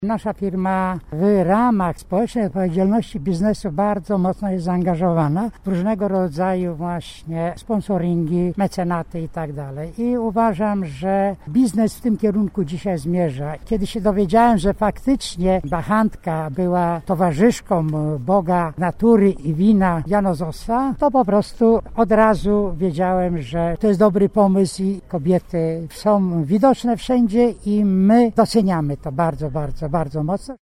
Nasza firma w ramach społecznej odpowiedzialności biznesu bardzo mocno jest zaangażowana w różnego rodzaju właśnie sponsoringi, mecenaty i tak dalej. I uważam, że biznes w tym kierunku dzisiaj zmierza. Kiedy się dowiedziałem, że faktycznie bachantka była towarzyszką Boga natury i wina Dionyzosa, to po prostu od razu wiedziałem, że to jest dobry pomysł i kobiety są widoczne wszędzie i my doceniamy to bardzo mocno.